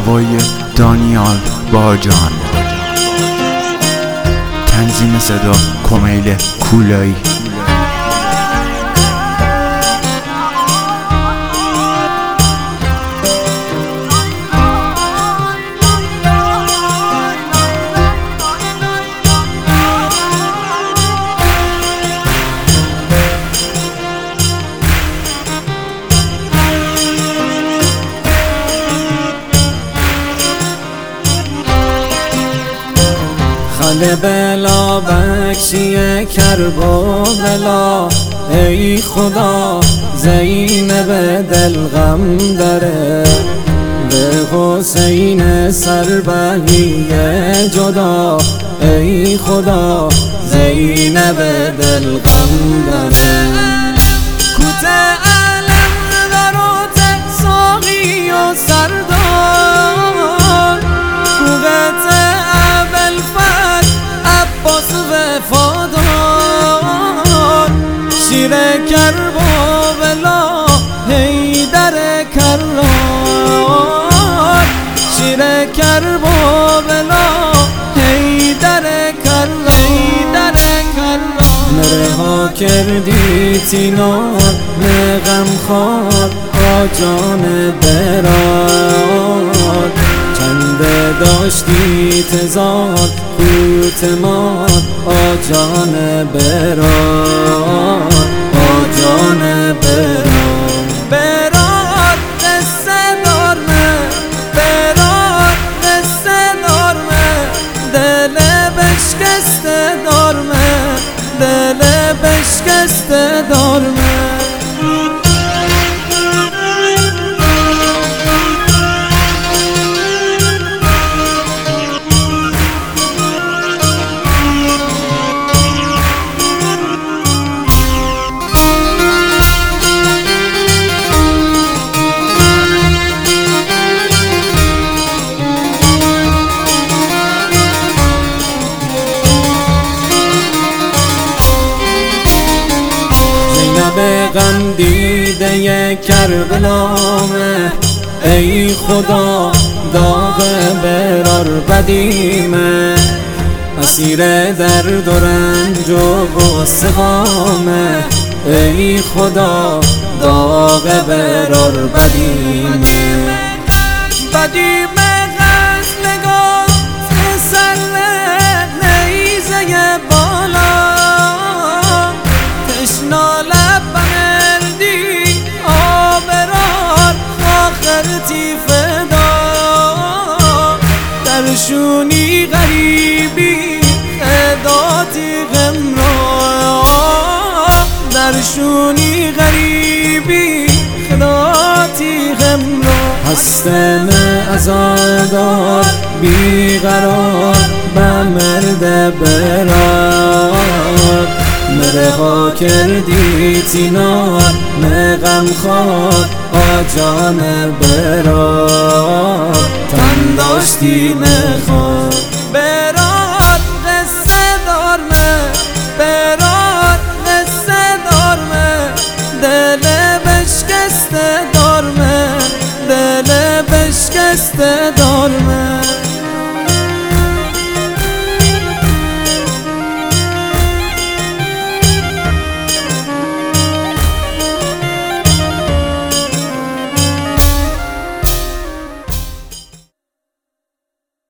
محتوای دانیال باجان، تنظیم صدا کمیل کولایی. خاله بلا بخشی کربلا، ای خدا زینب دل غم داره، به حسین سربهی جدا، ای خدا زینب دل غم داره. کوته علم درات ساقی و سردار، کوغت شیر کربلا حیدر کرار، شیر کربلا حیدر کرار. نره ها کردی تینار غم خوار آجان برار، چنده داشتی تزار کوتمار آجان برار، آجان برار. برار قصه دارمه، برار قصه دارمه، دل بشکسته دارمه، دل بشکسته دارمه. به غم دیده کربلامه، ای خدا داغ برار بدیمه، اسیر درد و رنج و غصه غامه، ای خدا داغ برار بدیمه. بدیمه غز نگاه سر نیزه بالا، تشنا فدا درشونی غریبی خداتی غم را، درشونی غریبی خداتی غم را. هستم ازادار بیقرار به مرد برار، مره ها کردی تینار غم خواد آجان برار، تن داشتی نخواد. برار قصه دارمه، برار قصه دارمه، دل بشکسته دارمه، دل بشکسته